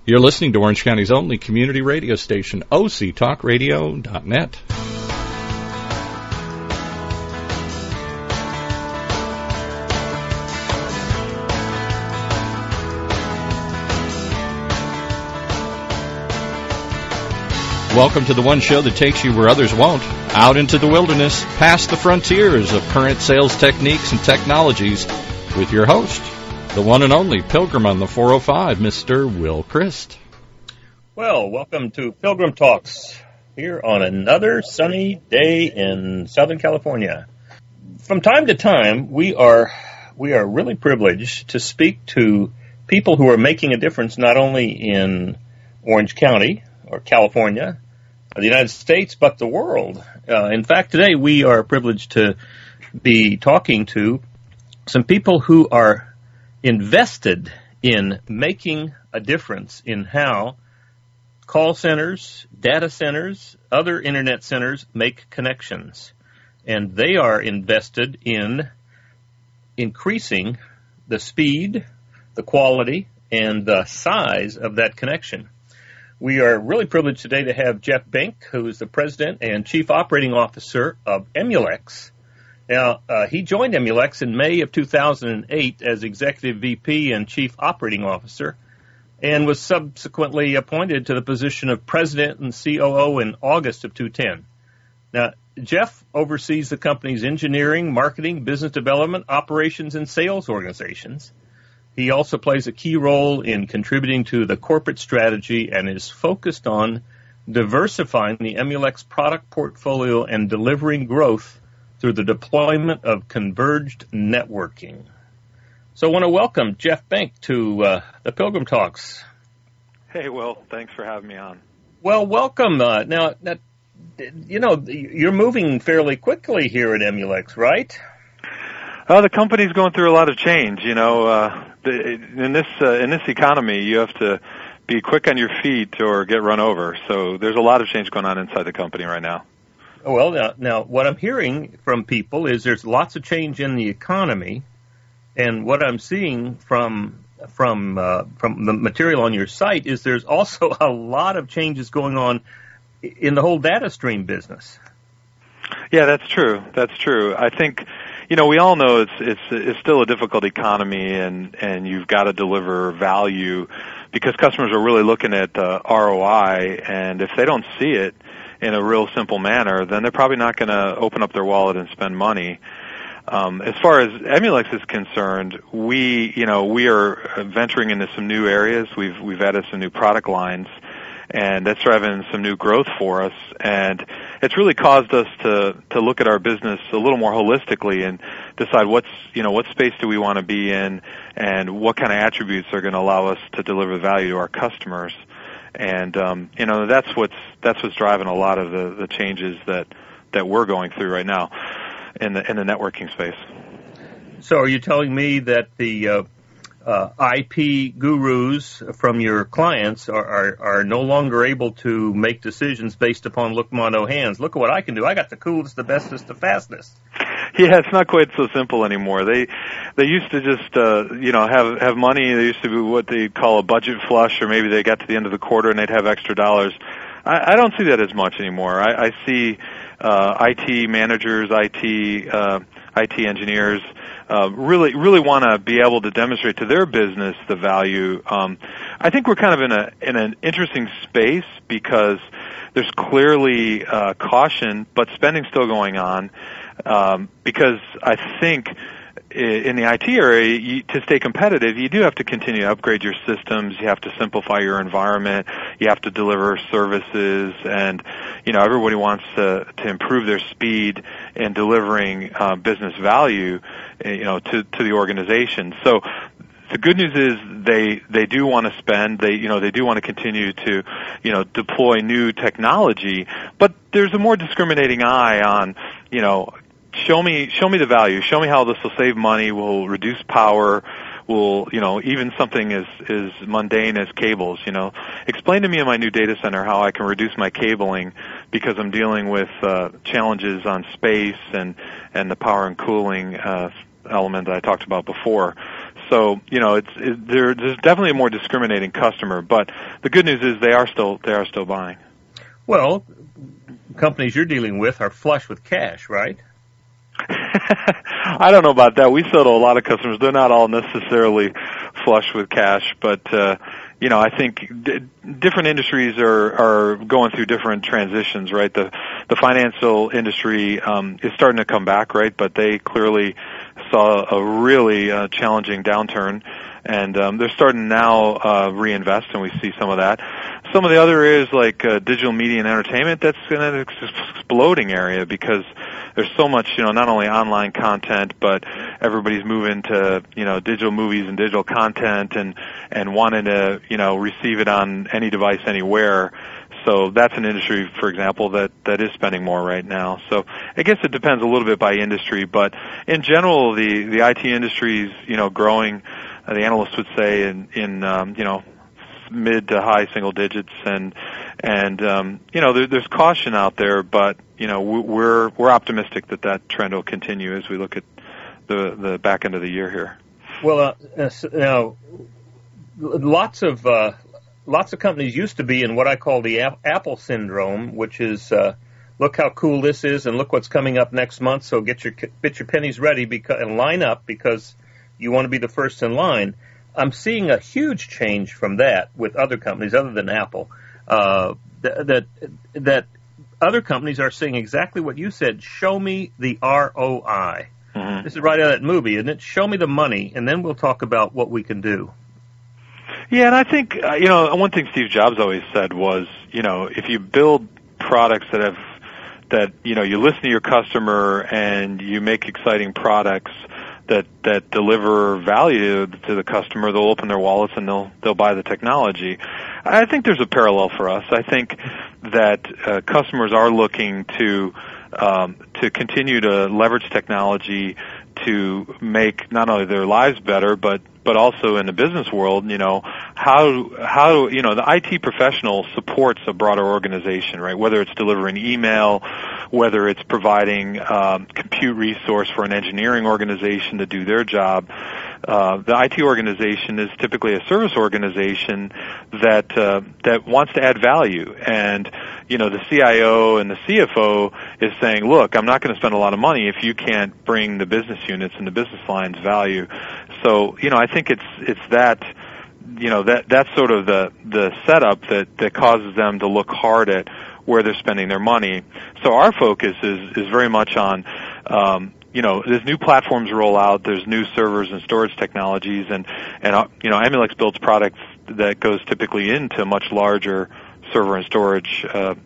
You're listening to Orange County's only community radio station, octalkradio.net. Welcome to the one show that takes you where others won't, out into the wilderness, past the frontiers of current sales techniques and technologies, with your host, the one and only Pilgrim on the 405, Mr. Will Christ. Well, welcome to Pilgrim Talks, here on another sunny day in Southern California. From time to time, we are really privileged to speak to people who are making a difference not only in Orange County or California, the United States, but the world. In fact, today we are privileged to be talking to some people who are invested in making a difference in how call centers, data centers, other internet centers make connections. And they are invested in increasing the speed, the quality, and the size of that connection. We are really privileged today to have Jeff Benck, who is the President and Chief Operating Officer of Emulex. Now, he joined Emulex in May of 2008 as Executive VP and Chief Operating Officer, and was subsequently appointed to the position of President and COO in August of 2010. Now, Jeff oversees the company's engineering, marketing, business development, operations, and sales organizations. He also plays a key role in contributing to the corporate strategy and is focused on diversifying the Emulex product portfolio and delivering growth through the deployment of converged networking. So I want to welcome Jeff Benck to the Pilgrim Talks. Hey, Will. Thanks for having me on. Well, welcome. Now, you're moving fairly quickly here at Emulex, right? The company's going through a lot of change. In this economy, you have to be quick on your feet or get run over. So there's a lot of change going on inside the company right now. Well, now what I'm hearing from people is there's lots of change in the economy, and what I'm seeing from the material on your site is there's also a lot of changes going on in the whole data stream business. Yeah, that's true. That's true. I think, we all know it's still a difficult economy, and you've got to deliver value because customers are really looking at ROI, and if they don't see it in a real simple manner, then they're probably not going to open up their wallet and spend money. As far as Emulex is concerned, we are venturing into some new areas. We've added some new product lines, and that's driving some new growth for us. And it's really caused us to look at our business a little more holistically and decide what space do we want to be in, and what kind of attributes are going to allow us to deliver value to our customers. And that's what's driving a lot of the changes that we're going through right now in the networking space. So are you telling me that the IP gurus from your clients are no longer able to make decisions based upon look, ma, no hands? Look at what I can do. I got the coolest, the bestest, the fastest. Yeah, it's not quite so simple anymore. They used to just have money. They used to be what they call a budget flush, or maybe they got to the end of the quarter and they'd have extra dollars. I don't see that as much anymore. I see IT managers, IT engineers really want to be able to demonstrate to their business the value. I think we're kind of in an interesting space because there's clearly caution, but spending still going on. Because I think in the IT area, to stay competitive, you do have to continue to upgrade your systems. You have to simplify your environment. You have to deliver services, and everybody wants to improve their speed in delivering business value, to the organization. So the good news is they do want to spend. They do want to continue to deploy new technology, but there's a more discriminating eye on show me the value. Show me how this will save money, will reduce power, will, even something as mundane as cables, Explain to me in my new data center how I can reduce my cabling because I'm dealing with challenges on space and the power and cooling element that I talked about before. So, there's definitely a more discriminating customer, but the good news is they are still buying. Well, companies you're dealing with are flush with cash, right? I don't know about that. We sell to a lot of customers. They're not all necessarily flush with cash, but I think different industries are going through different transitions, right? The financial industry is starting to come back, right? But they clearly saw a really challenging downturn, and they're starting now reinvest, and we see some of that. Some of the other areas like digital media and entertainment, that's an exploding area because there's so much, not only online content, but everybody's moving to, digital movies and digital content and wanting to, receive it on any device anywhere. So that's an industry, for example, that is spending more right now. So I guess it depends a little bit by industry, but in general, the IT industry is, growing. The analysts would say in mid to high single digits, and there's caution out there, but we're optimistic that trend will continue as we look at the back end of the year here. Well, now lots of companies used to be in what I call the Apple syndrome, which is look how cool this is, and look what's coming up next month. So get your pennies ready and line up because you want to be the first in line. I'm seeing a huge change from that with other companies other than Apple. That other companies are saying exactly what you said. Show me the ROI. Mm-hmm. This is right out of that movie, isn't it? Show me the money, and then we'll talk about what we can do. Yeah, and I think one thing Steve Jobs always said was, if you build products that you listen to your customer and you make exciting products that deliver value to the customer, they'll open their wallets and they'll buy the technology. I think there's a parallel for us. I think that customers are looking to continue to leverage technology to make not only their lives better, but also in the business world, how the IT professional supports a broader organization, right? Whether it's delivering email, whether it's providing compute resource for an engineering organization to do their job. The IT organization is typically a service organization that wants to add value, and the CIO and the CFO is saying, look, I'm not going to spend a lot of money if you can't bring the business units and the business lines value. So, I think it's that, that's sort of the setup that causes them to look hard at where they're spending their money. So our focus is very much on, there's new platforms roll out, there's new servers and storage technologies, and Emulex builds products that goes typically into much larger server and storage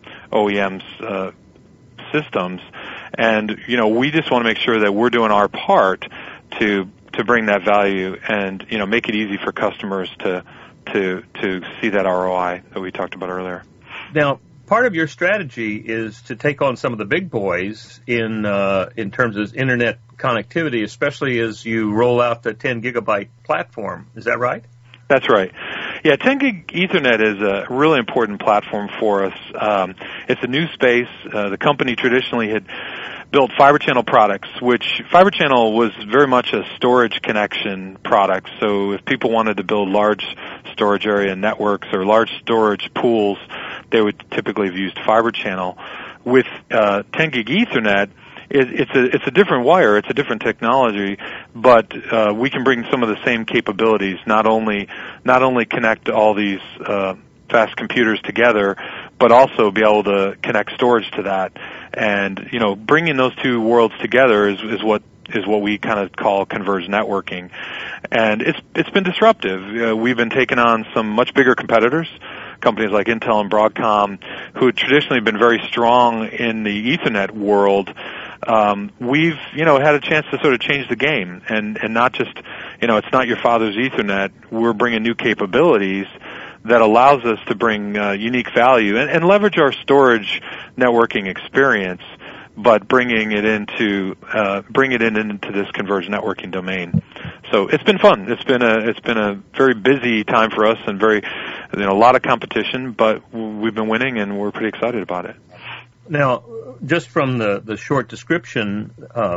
OEMs systems, and we just want to make sure that we're doing our part to bring that value and make it easy for customers to see that ROI that we talked about earlier. Now, part of your strategy is to take on some of the big boys in terms of internet connectivity, especially as you roll out the 10 gigabyte platform. Is that right? That's right. Yeah, 10 gig Ethernet is a really important platform for us. It's a new space. The company traditionally had built Fibre Channel products, which Fibre Channel was very much a storage connection product. So if people wanted to build large storage area networks or large storage pools, they would typically have used Fibre Channel. With 10 gig Ethernet, it's a different wire, it's a different technology, but we can bring some of the same capabilities. Not only connect all these fast computers together, but also be able to connect storage to that. And bringing those two worlds together is what we kind of call converged networking, and it's been disruptive. We've been taking on some much bigger competitors, companies like Intel and Broadcom, who had traditionally been very strong in the Ethernet world. We've had a chance to sort of change the game, and not just it's not your father's Ethernet. We're bringing new capabilities that allows us to bring unique value and leverage our storage networking experience, but bringing it into this converged networking domain. So it's been fun. It's been a very busy time for us and a lot of competition, but we've been winning and we're pretty excited about it. Now, just from the short description,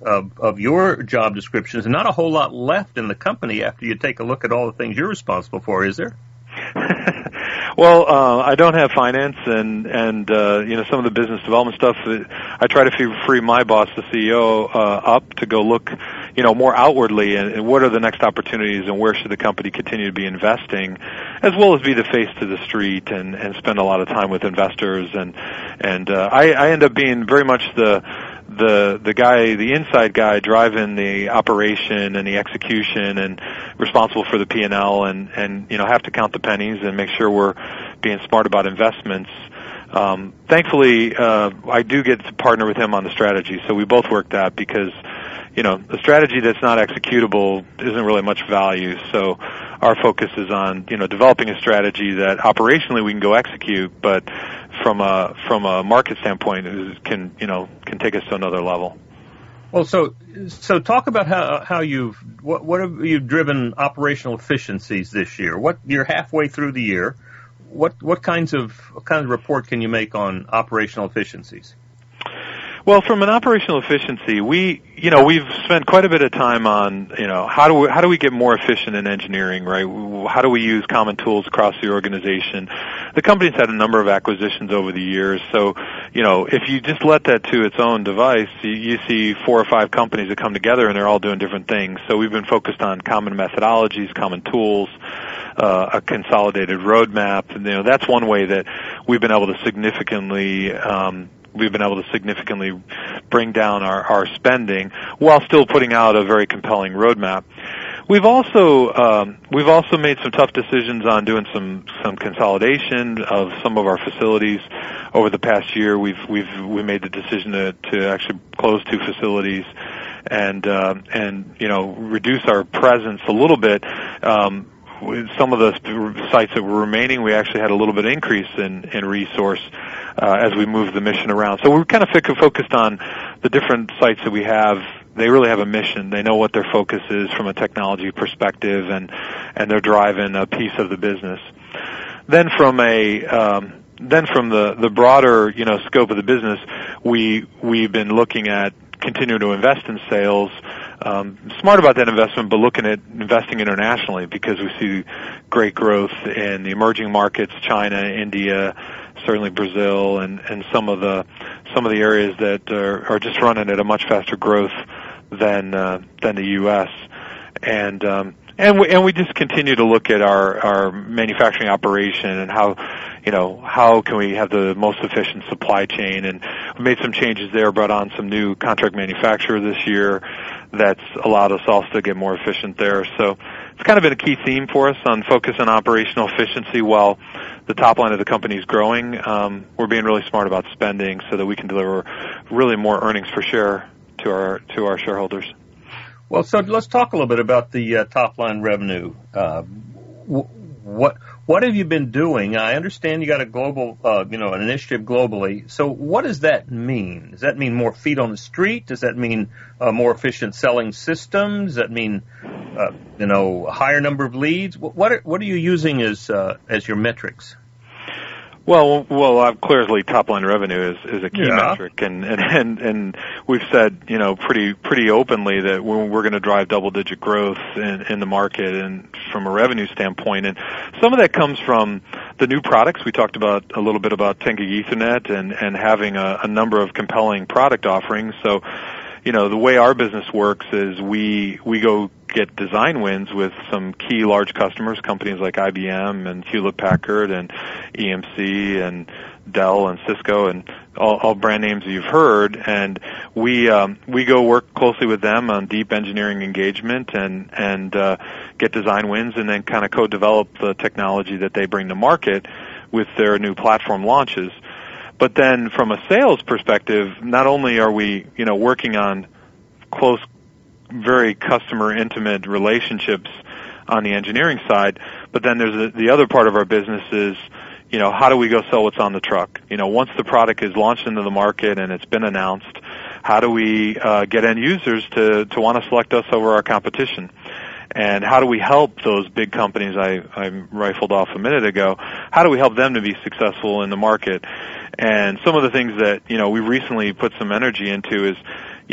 of your job descriptions, and not a whole lot left in the company after you take a look at all the things you're responsible for, is there? Well, I don't have finance and some of the business development stuff. I try to free my boss, the CEO, up to go look, more outwardly and what are the next opportunities and where should the company continue to be investing, as well as be the face to the street and spend a lot of time with investors and I end up being very much the guy, the inside guy driving the operation and the execution and responsible for the P&L and have to count the pennies and make sure we're being smart about investments. Thankfully, I do get to partner with him on the strategy, so we both work that because, the strategy that's not executable isn't really much value. So our focus is on, developing a strategy that operationally we can go execute, but from a market standpoint can take us to another level. Well, so talk about how what have you driven operational efficiencies this year? You're halfway through the year. What kinds of report can you make on operational efficiencies? Well, from an operational efficiency, we've spent quite a bit of time on, how do we get more efficient in engineering, right? How do we use common tools across the organization? The company's had a number of acquisitions over the years, so, if you just let that to its own device, you see 4 or 5 companies that come together and they're all doing different things. So we've been focused on common methodologies, common tools, a consolidated roadmap. And, that's one way that we've been able to significantly bring down our spending while still putting out a very compelling roadmap. We've also made some tough decisions on doing some consolidation of some of our facilities over the past year. We made the decision to actually close 2 facilities and reduce our presence a little bit. Some of the sites that were remaining, we actually had a little bit increase in resource as we moved the mission around. So we're kind of focused on the different sites that we have. They really have a mission. They know what their focus is from a technology perspective, and they're driving a piece of the business. Then from the broader scope of the business, we've been looking at continuing to invest in sales. Smart about that investment, but looking at investing internationally because we see great growth in the emerging markets, China, India, certainly Brazil, and some of the areas that are just running at a much faster growth than the U.S. And we just continue to look at our manufacturing operation and how can we have the most efficient supply chain, and we made some changes there, brought on some new contract manufacturer this year that's allowed us also to get more efficient there. So it's kind of been a key theme for us on focus on operational efficiency while the top line of the company is growing. We're being really smart about spending so that we can deliver really more earnings per share to our shareholders. Well, so let's talk a little bit about the top line revenue. What have you been doing? I understand you got a global, an initiative globally. So what does that mean? Does that mean more feet on the street? Does that mean more efficient selling systems? Does that mean, a higher number of leads? What are you using as your metrics? Well, clearly top line revenue is a key metric, and we've said, pretty openly that we're going to drive double-digit growth in the market and from a revenue standpoint. And some of that comes from the new products. We talked about a little bit about 10 gig Ethernet and having a number of compelling product offerings. So, the way our business works is we go get design wins with some key large customers, companies like IBM and Hewlett-Packard and EMC and Dell and Cisco and all brand names that you've heard, and we go work closely with them on deep engineering engagement and get design wins and then kind of co-develop the technology that they bring to market with their new platform launches. But then from a sales perspective, not only are we, working on close, very customer intimate relationships on the engineering side, but then there's the other part of our business is, how do we go sell what's on the truck? Once the product is launched into the market and it's been announced, how do we get end users to want to select us over our competition? And how do we help those big companies I rifled off a minute ago? How do we help them to be successful in the market? And some of the things that, we recently put some energy into is,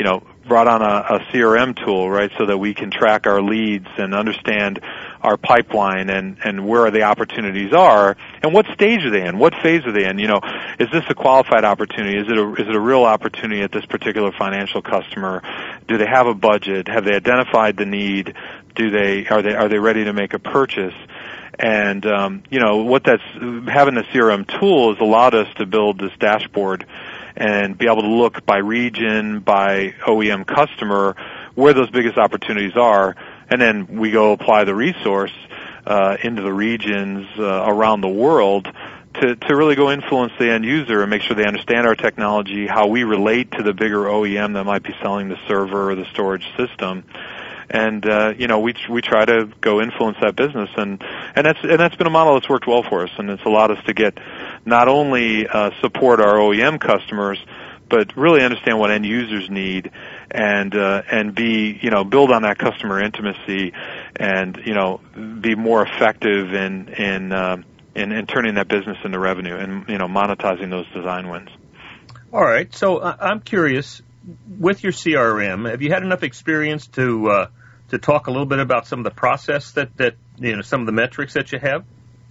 brought on a CRM tool, right, so that we can track our leads and understand our pipeline and where the opportunities are and what stage are they in, what phase are they in. Is this a qualified opportunity? Is it a real opportunity at this particular financial customer? Do they have a budget? Have they identified the need? Are they ready to make a purchase? And what that's having the CRM tool has allowed us to build this dashboard and be able to look by region, by OEM customer, where those biggest opportunities are, and then we go apply the resource into the regions around the world to really go influence the end user and make sure they understand our technology, how we relate to the bigger OEM that might be selling the server or the storage system. And we try to go influence that business, and that's been a model that's worked well for us, and it's allowed us to get not only support our OEM customers, but really understand what end users need, and be build on that customer intimacy, and be more effective in turning that business into revenue and monetizing those design wins. All right, so I'm curious, with your CRM, have you had enough experience to talk a little bit about some of the process that some of the metrics that you have?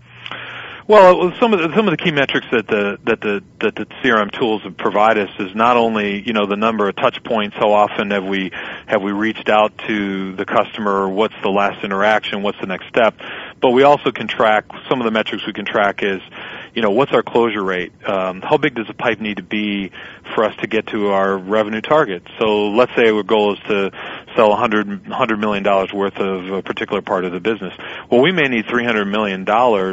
Well, some of the key metrics that the CRM tools provide us is not only the number of touch points, how often have we reached out to the customer, what's the last interaction, what's the next step, but we also can track some of the metrics we can track is what's our closure rate, how big does the pipe need to be for us to get to our revenue target. So let's say our goal is to sell $100 million worth of a particular part of the business. Well, we may need $300 million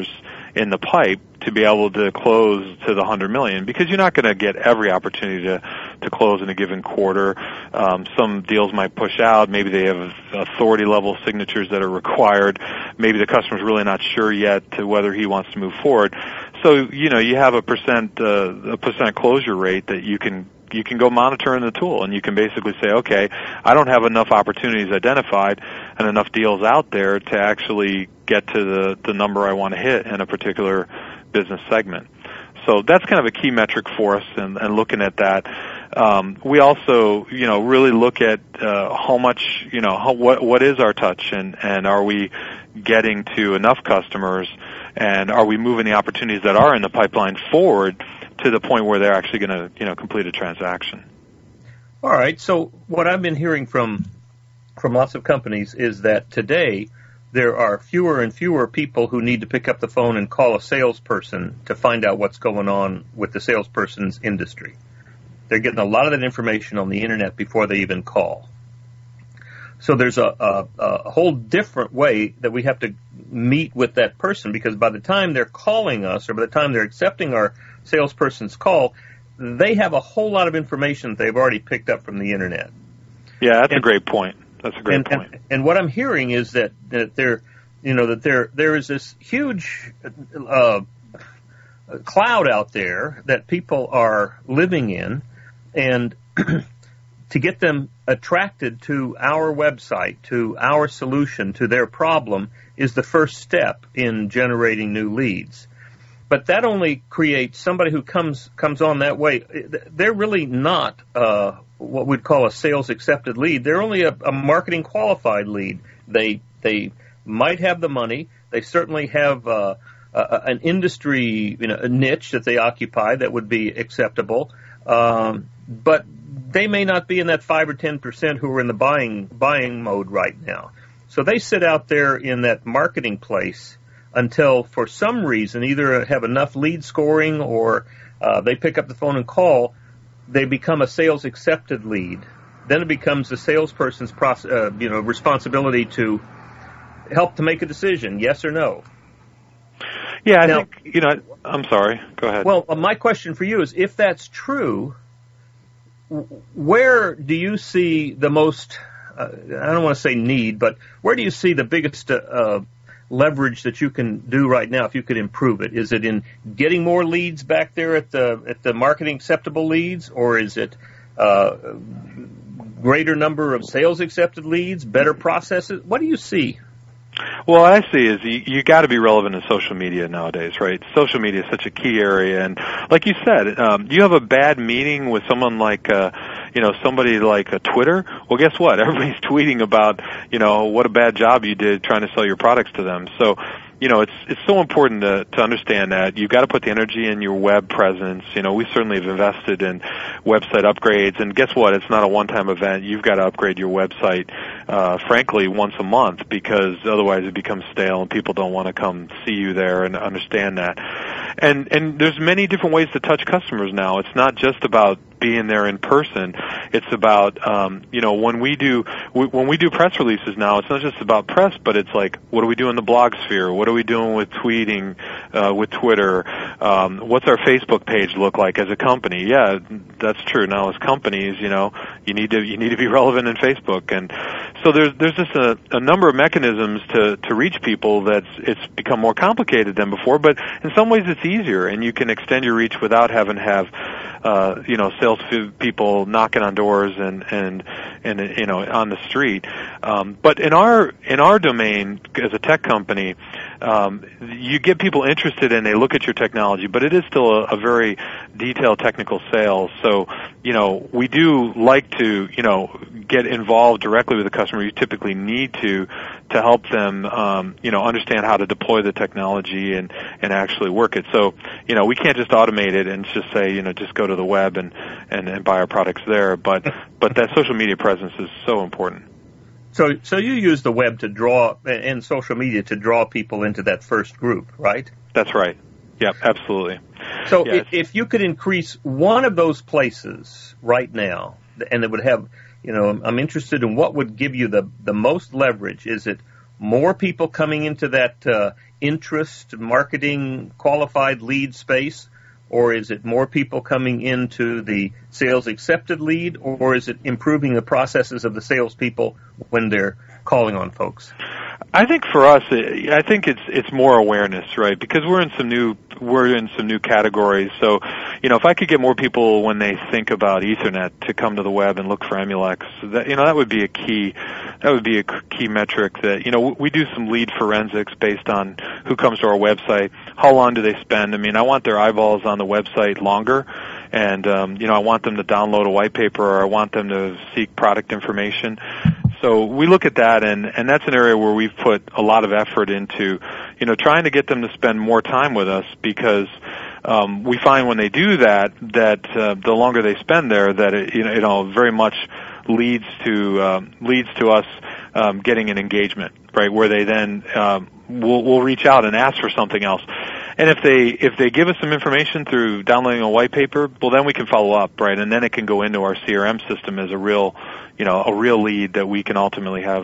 in the pipe to be able to close to the $100 million, because you're not going to get every opportunity to close in a given quarter. Some deals might push out. Maybe they have authority level signatures that are required. Maybe the customer's really not sure yet to whether he wants to move forward. So you have a percent closure rate that you can go monitor in the tool, and you can basically say, okay, I don't have enough opportunities identified and enough deals out there to actually get to the number I want to hit in a particular business segment. So that's kind of a key metric for us, and looking at that. We also, really look at how much, what is our touch, and are we getting to enough customers, and are we moving the opportunities that are in the pipeline forward to the point where they're actually going to, complete a transaction. All right. So what I've been hearing from lots of companies is that today there are fewer and fewer people who need to pick up the phone and call a salesperson to find out what's going on with the salesperson's industry. They're getting a lot of that information on the internet before they even call. So there's a whole different way that we have to meet with that person, because by the time they're calling us, or by the time they're accepting our salesperson's call, they have a whole lot of information that they've already picked up from the internet. Yeah, that's a great point. That's a great point. And what I'm hearing is that there is this huge cloud out there that people are living in, and to get them attracted to our website, to our solution, to their problem, is the first step in generating new leads. But that only creates somebody who comes on that way. They're really not what we'd call a sales accepted lead. They're only a marketing qualified lead. They might have the money. They certainly have an industry, a niche that they occupy that would be acceptable. But they may not be in that 5 or 10% who are in the buying mode right now. So they sit out there in that marketing place until, for some reason, either have enough lead scoring or they pick up the phone and call. They become a sales accepted lead. Then it becomes the salesperson's responsibility to help to make a decision, yes or no. Yeah, I think, I'm sorry. Go ahead. Well, my question for you is, if that's true, where do you see the most, I don't want to say need, but where do you see the biggest leverage that you can do right now if you could improve it? Is it in getting more leads back there at the marketing acceptable leads, or is it greater number of sales accepted leads, better processes? What do you see? Well, what I see is you got to be relevant in social media nowadays, right? Social media is such a key area, and like you said, you have a bad meeting with someone like somebody like a Twitter, well, guess what? Everybody's tweeting about, what a bad job you did trying to sell your products to them. So, it's so important to understand that you've got to put the energy in your web presence. We certainly have invested in website upgrades, and guess what? It's not a one-time event. You've got to upgrade your website, frankly, once a month, because otherwise it becomes stale and people don't want to come see you there and understand that. And there's many different ways to touch customers now. It's not just about being there in person. It's about, when we do press releases now, it's not just about press, but it's like, what do we do in the blog sphere? What are we doing with tweeting, with Twitter? What's our Facebook page look like as a company? Yeah, that's true. Now as companies, you need to be relevant in Facebook. And so there's just a number of mechanisms to reach people it's become more complicated than before, but in some ways it's easier, and you can extend your reach without having to have sales people knocking on doors and on the street. But in our domain as a tech company, you get people interested and they look at your technology, but it is still a very detailed technical sale. So, we do like to, get involved directly with the customer. You typically need to help them, understand how to deploy the technology and actually work it. So, we can't just automate it and just say, just go to the web and buy our products there. But that social media presence is so important. So you use the web to draw, and social media to draw people into that first group, right? That's right. Yep, absolutely. So yes. If you could increase one of those places right now, and it would have, I'm interested in what would give you the most leverage. Is it more people coming into that interest, marketing, qualified lead space? Or is it more people coming into the sales accepted lead, or is it improving the processes of the salespeople when they're calling on folks? I think for us, it's more awareness, right? Because we're in some new categories. So, if I could get more people when they think about Ethernet to come to the web and look for Emulex, that would be a key. That would be a key metric that, we do some lead forensics based on who comes to our website. How long do they spend? I want their eyeballs on the website longer. And, I want them to download a white paper, or I want them to seek product information. So we look at that, and that's an area where we've put a lot of effort into, trying to get them to spend more time with us, because we find when they do that the longer they spend there, that it very much leads to us getting an engagement, right? Where they then will reach out and ask for something else. And if they give us some information through downloading a white paper, well, then we can follow up, right? And then it can go into our CRM system as a real lead that we can ultimately have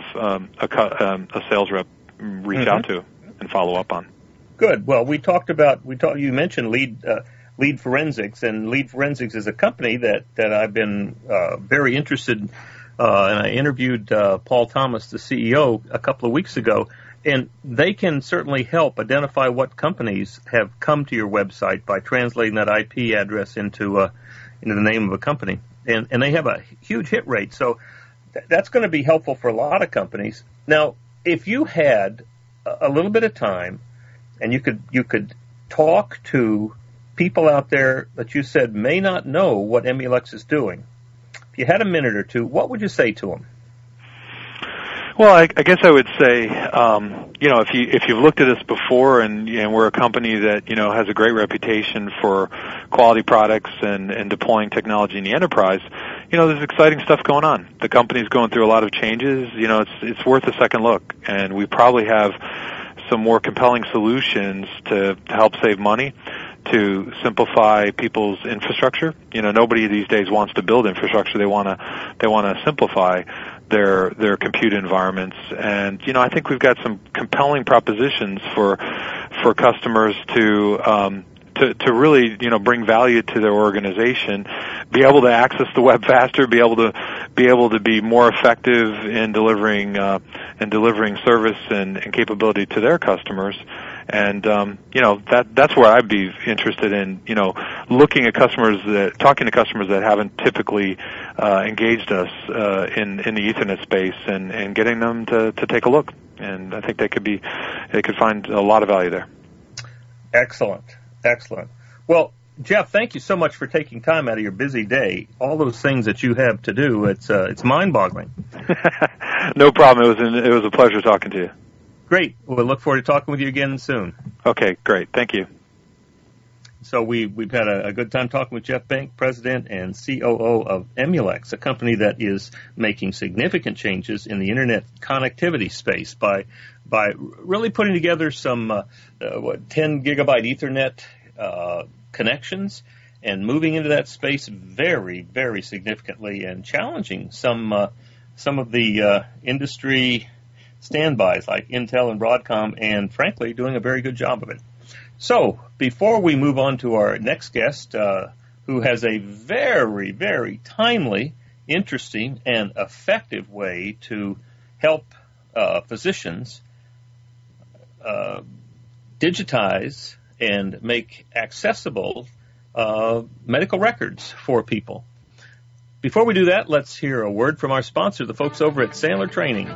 a sales rep reach out to and follow up on. Good. Well, you mentioned lead forensics, and lead forensics is a company that I've been very interested in, and I interviewed Paul Thomas, the CEO, a couple of weeks ago. And they can certainly help identify what companies have come to your website by translating that IP address into the name of a company. And they have a huge hit rate. So that's going to be helpful for a lot of companies. Now, if you had a little bit of time and you could talk to people out there that you said may not know what Emulex is doing, if you had a minute or two, what would you say to them? Well, I guess I would say, if you've looked at us before, and we're a company that has a great reputation for quality products and deploying technology in the enterprise, there's exciting stuff going on. The company's going through a lot of changes. It's worth a second look, and we probably have some more compelling solutions to help save money, to simplify people's infrastructure. Nobody these days wants to build infrastructure. They want to simplify their compute environments. And I think we've got some compelling propositions for customers to really bring value to their organization, be able to access the web faster, be able to be more effective in delivering service and capability to their customers. And that's where I'd be interested in talking to customers that haven't typically engaged us in the Ethernet space, and getting them to take a look. And I think they could find a lot of value there. Excellent. Well, Jeff, thank you so much for taking time out of your busy day. All those things that you have to do, it's mind-boggling. No problem. It was a pleasure talking to you. Great. We'll look forward to talking with you again soon. Okay, great. Thank you. So we've had a good time talking with Jeff Benck, President and COO of Emulex, a company that is making significant changes in the Internet connectivity space by really putting together some 10 gigabyte Ethernet connections and moving into that space very, very significantly and challenging some of the industry standbys like Intel and Broadcom, and frankly doing a very good job of it. So before we move on to our next guest, who has a very, very timely, interesting, and effective way to help physicians digitize and make accessible medical records for people. Before we do that, let's hear a word from our sponsor, the folks over at Sandler Training.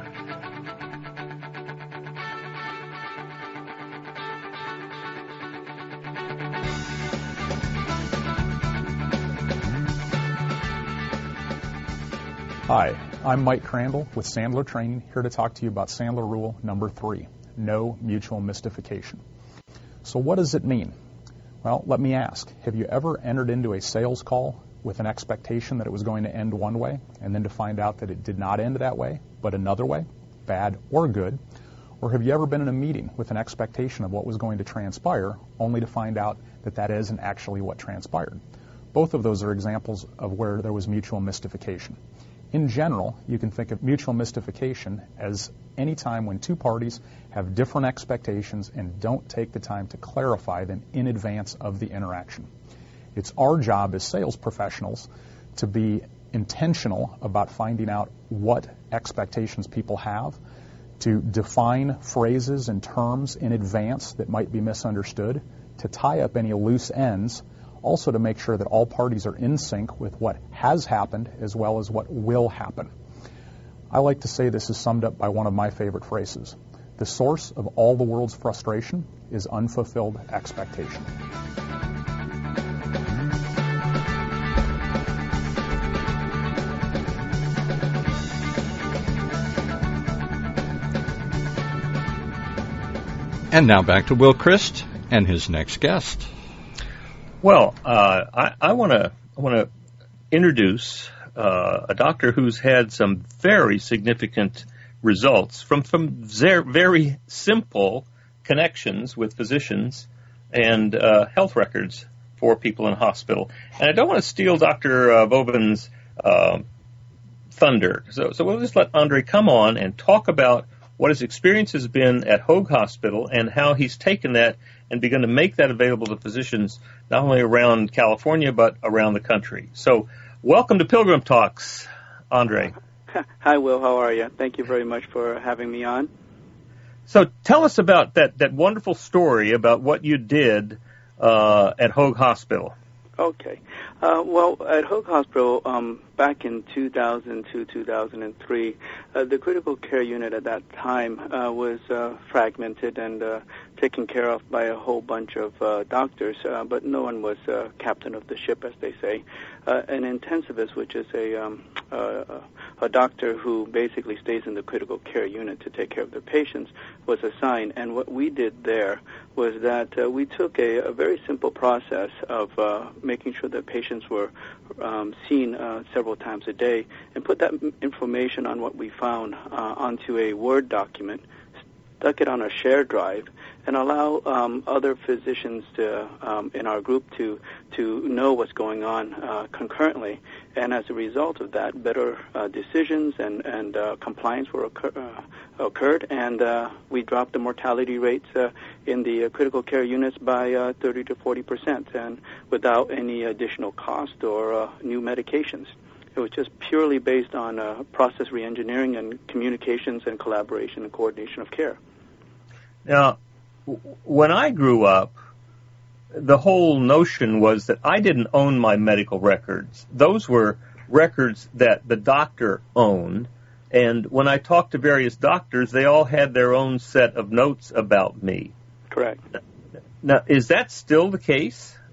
Hi, I'm Mike Crandall with Sandler Training, here to talk to you about Sandler Rule number 3, no mutual mystification. So what does it mean? Well, let me ask, have you ever entered into a sales call with an expectation that it was going to end one way, and then to find out that it did not end that way, but another way, bad or good? Or have you ever been in a meeting with an expectation of what was going to transpire, only to find out that that isn't actually what transpired? Both of those are examples of where there was mutual mystification. In general, you can think of mutual mystification as any time when two parties have different expectations and don't take the time to clarify them in advance of the interaction. It's our job as sales professionals to be intentional about finding out what expectations people have, to define phrases and terms in advance that might be misunderstood, to tie up any loose ends, also to make sure that all parties are in sync with what has happened as well as what will happen. I like to say this is summed up by one of my favorite phrases. The source of all the world's frustration is unfulfilled expectation. And now back to Will Christ and his next guest. Well, I want to introduce a doctor who's had some very significant results from very simple connections with physicians and health records for people in hospital. And I don't want to steal Dr. Vobin's thunder, so we'll just let Andre come on and talk about what his experience has been at Hoag Hospital and how he's taken that and begun to make that available to physicians not only around California but around the country. So welcome to Pilgrim Talks, Andre. Hi, Will. How are you? Thank you very much for having me on. So tell us about that wonderful story about what you did at Hoag Hospital. Okay. Well, at Hoag Hospital, back in 2002, 2003, the critical care unit at that time was fragmented and taken care of by a whole bunch of doctors, but no one was captain of the ship, as they say. An intensivist, which is a doctor who basically stays in the critical care unit to take care of their patients, was assigned. And what we did there was that we took a very simple process of making sure that patients were seen several times a day and put that information on what we found onto a Word document, stuck it on a shared drive, and allow other physicians to in our group to know what's going on concurrently. And as a result of that, better decisions and compliance were occurred, and we dropped the mortality rates in the critical care units by 30 to 40%, and without any additional cost or new medications. It was just purely based on process reengineering and communications and collaboration and coordination of care. Now, when I grew up, the whole notion was that I didn't own my medical records. Those were records that the doctor owned. And when I talked to various doctors, they all had their own set of notes about me. Correct. Now, is that still the case?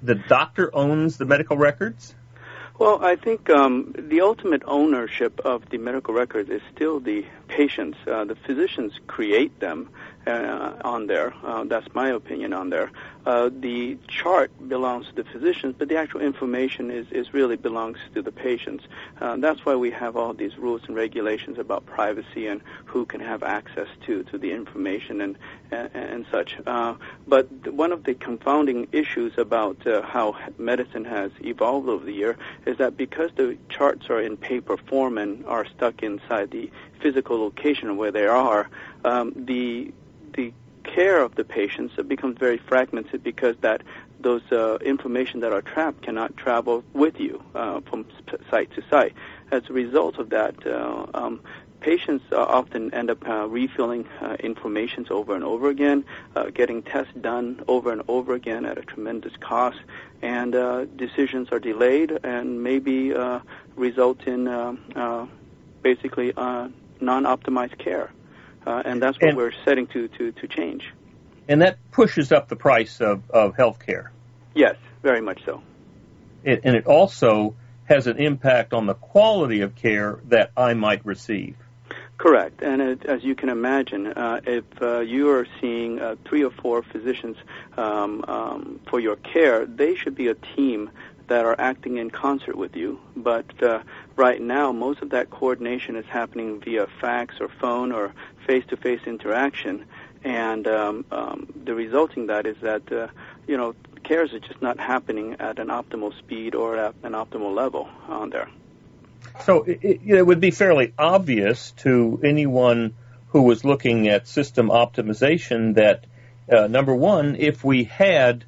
the doctor owns the medical records? Well, I think the ultimate ownership of the medical records is still the patients. The physicians create them on there. That's my opinion on there. The chart belongs to the physicians, but the actual information is really belongs to the patients. That's why we have all these rules and regulations about privacy and who can have access to the information and such. But one of the confounding issues about how medicine has evolved over the year is that because the charts are in paper form and are stuck inside the physical location where they are, the care of the patients becomes very fragmented because those information that are trapped cannot travel with you from site to site. As a result of that, patients often end up refilling information over and over again, getting tests done over and over again at a tremendous cost, and decisions are delayed and maybe result in basically non-optimized care. And that's what we're setting to change. And that pushes up the price of health care. Yes, very much so. And it also has an impact on the quality of care that I might receive. Correct. And as you can imagine, if you are seeing 3 or 4 physicians for your care, they should be a team that are acting in concert with you. But right now, most of that coordination is happening via fax or phone or face-to-face interaction. And the resulting that is that, cares are just not happening at an optimal speed or at an optimal level on there. So it would be fairly obvious to anyone who was looking at system optimization that, number one, if we had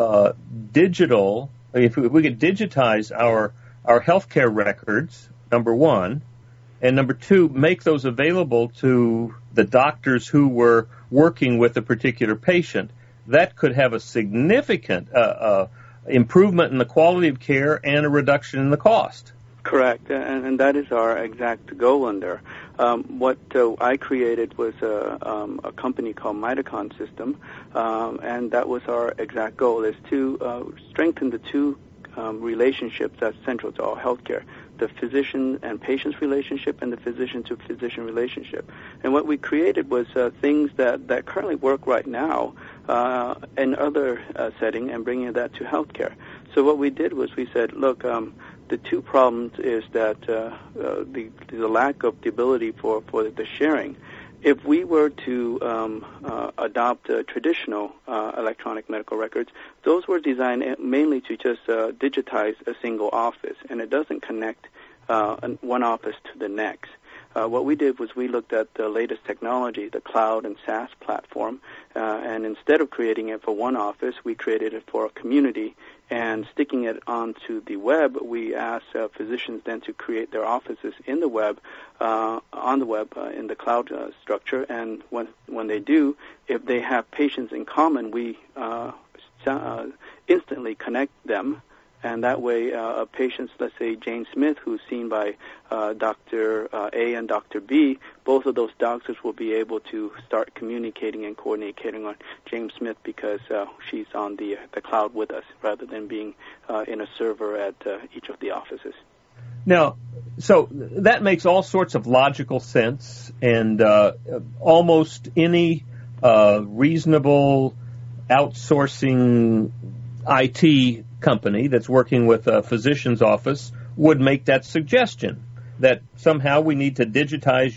if we could digitize our healthcare records, number one, and number two, make those available to the doctors who were working with a particular patient, that could have a significant improvement in the quality of care and a reduction in the cost. Correct, and that is our exact goal in there. What I created was a company called Mitacon System, and that was our exact goal, is to strengthen the two relationships that's central to all healthcare, the physician and patient's relationship and the physician-to-physician relationship. And what we created was things that currently work right now in other setting and bringing that to healthcare. So what we did was we said, look, the two problems is that the lack of the ability for the sharing. If we were to adopt traditional electronic medical records, those were designed mainly to just digitize a single office, and it doesn't connect one office to the next. What we did was we looked at the latest technology, the cloud and SaaS platform, and instead of creating it for one office, we created it for a community. And sticking it onto the web, we asked physicians then to create their offices in the web, on the web in the cloud structure. And when they do, if they have patients in common, we instantly connect them. And that way, patients, let's say Jane Smith, who's seen by Dr. A and Dr. B, both of those doctors will be able to start communicating and coordinating on Jane Smith because she's on the cloud with us rather than being in a server at each of the offices. Now, so that makes all sorts of logical sense, and almost any reasonable outsourcing IT company that's working with a physician's office would make that suggestion that somehow we need to digitize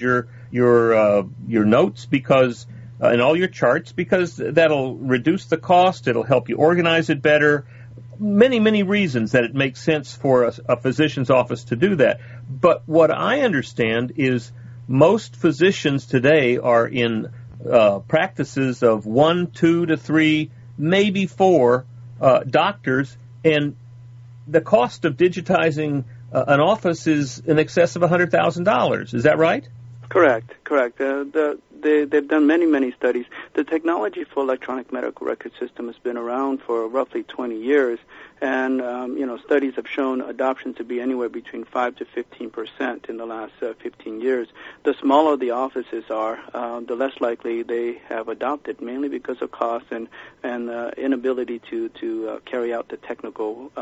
your notes because and all your charts because that'll reduce the cost, it'll help you organize it better. Many reasons that it makes sense for a physician's office to do that. But what I understand is most physicians today are in practices of 1, 2 to 3, maybe 4 doctors, and the cost of digitizing an office is in excess of $100,000. Is that right? Correct. The they've done many studies. The technology for electronic medical record system has been around for roughly 20 years, and studies have shown adoption to be anywhere between 5 to 15% in the last 15 years. The smaller the offices are, the less likely they have adopted, mainly because of cost and inability to carry out the technical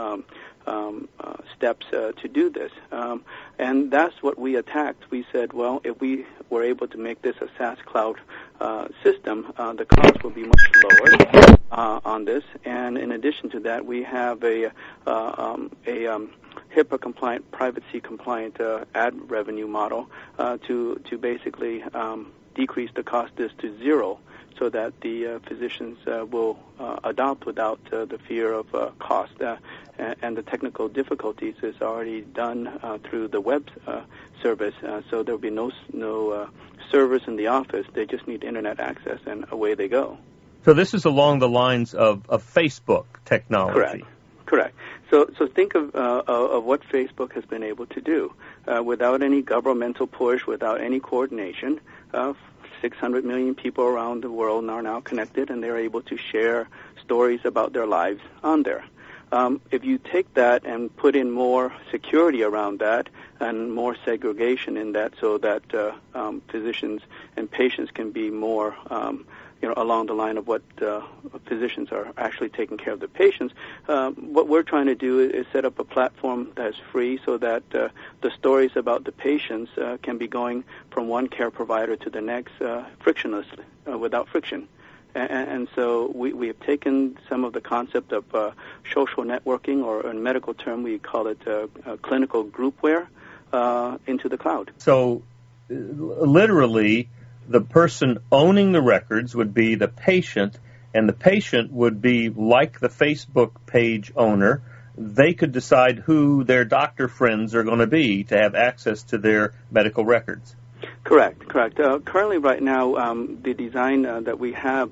steps to do this. And that's what we attacked. We said, well, if we were able to make this a SaaS cloud system, the cost will be much lower on this. And in addition to that, we have a HIPAA-compliant, privacy-compliant ad revenue model to basically decrease the cost to zero, so that the physicians will adopt without the fear of cost. And the technical difficulties is already done through the web service, so there will be no servers in the office. They just need internet access, and away they go. So this is along the lines of Facebook technology. Correct. So think of what Facebook has been able to do without any governmental push, without any coordination. 600 million people around the world are now connected, and they're able to share stories about their lives on there. If you take that and put in more security around that and more segregation in that, so that physicians and patients can be more along the line of what physicians are actually taking care of the patients. What we're trying to do is set up a platform that is free, so that the stories about the patients can be going from one care provider to the next frictionlessly, without friction. And so we have taken some of the concept of social networking, or in medical term we call it clinical groupware, into the cloud. So literally, the person owning the records would be the patient, and the patient would be like the Facebook page owner. They could decide who their doctor friends are going to be to have access to their medical records. Correct. Currently, right now, the design that we have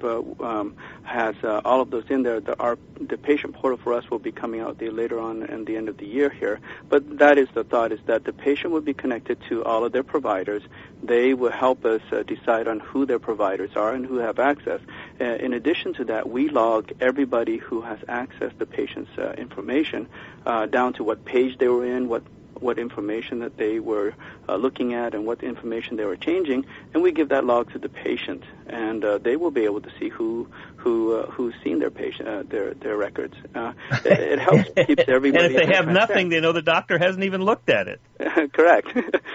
has all of those in there. The patient portal for us will be coming out later on at the end of the year here. But that is the thought, is that the patient will be connected to all of their providers. They will help us decide on who their providers are and who have access. In addition to that, we log everybody who has access to patient's information, down to what page they were in, what information that they were looking at, and what information they were changing, and we give that log to the patient, and they will be able to see who's seen their patient their records. It helps keeps everybody. And if they have nothing, they know the doctor hasn't even looked at it. Correct.